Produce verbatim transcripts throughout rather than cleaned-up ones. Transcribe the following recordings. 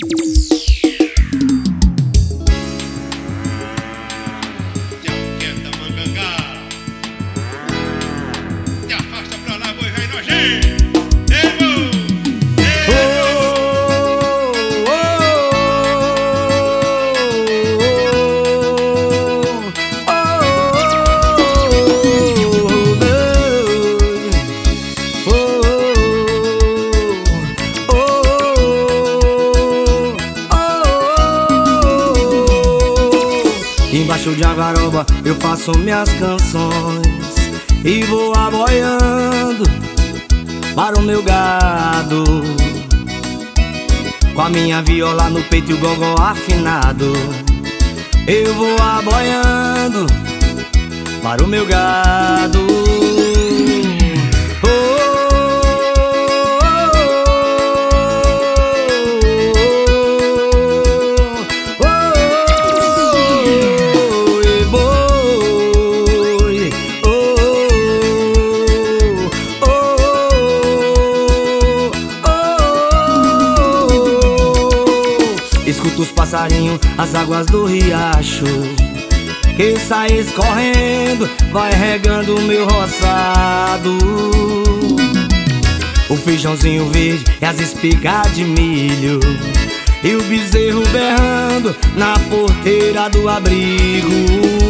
Embaixo de Agaroba eu faço minhas canções e vou aboiando para o meu gado, com a minha viola no peito e o gogó afinado. Eu vou aboiando para o meu gado. Escuto os passarinhos, as águas do riacho que sai escorrendo, vai regando o meu roçado. O feijãozinho verde e as espigas de milho, e o bezerro berrando na porteira do abrigo.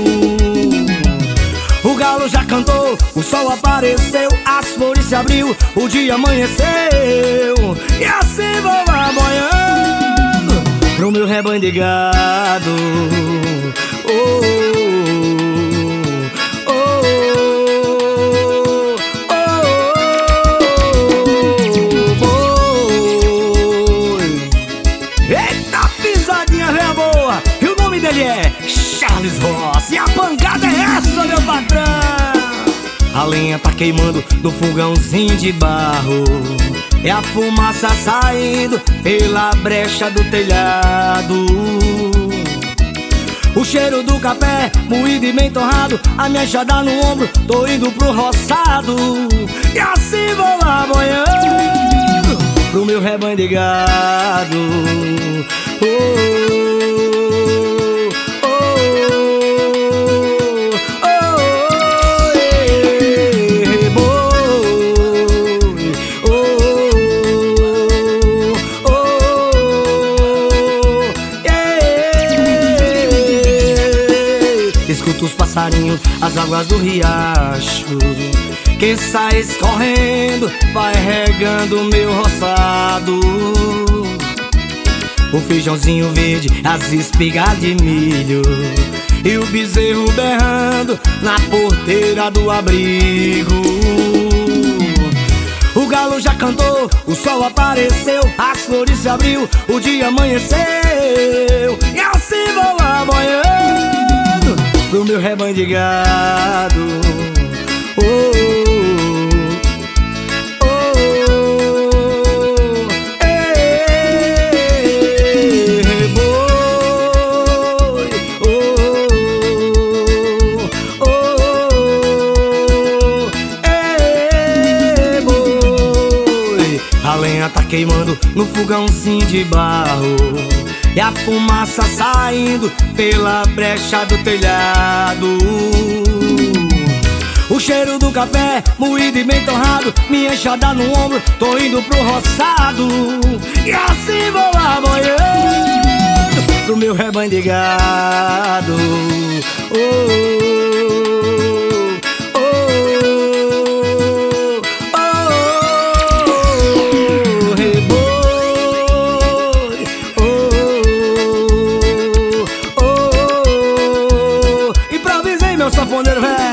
O galo já cantou, o sol apareceu, as flores se abriu, o dia amanheceu, e assim vou aboiando pro meu rebanho de gado. Oh, oh, oh, oh, oh. Eita pisadinha véia boa! E o nome dele é Charles Ross. E a pancada é essa, meu patrão! A lenha tá queimando do fogãozinho de barro, é a fumaça saindo pela brecha do telhado. O cheiro do café moído e bem torrado, a minha enxada no ombro, tô indo pro roçado. E assim vou lá boiando pro meu rebanho de gado. Oh, oh, oh, oh, eh, boi. Oh, oh, eh. Escuto os passarinhos, as águas do riacho que sai escorrendo, vai regando o meu roçado. O feijãozinho verde, as espigas de milho, e o bezerro berrando na porteira do abrigo. O galo já cantou, o sol apareceu, as flores se abriu, o dia amanheceu, e assim vou aboiando pro meu rebanho de gado. Oh, oh, eh, boi. Oh, oh, eh, boi. A lenha tá queimando no fogãozinho de barro, e a fumaça saindo pela brecha do telhado. O cheiro do café moído e bem torrado, minha enxada no ombro, tô indo pro roçado. E assim vou aboiando pro meu rebanho de gado. Oh, oh, oh, oh, reboi. Oh, oh, oh. Improvisei, meu sanfoneiro velho.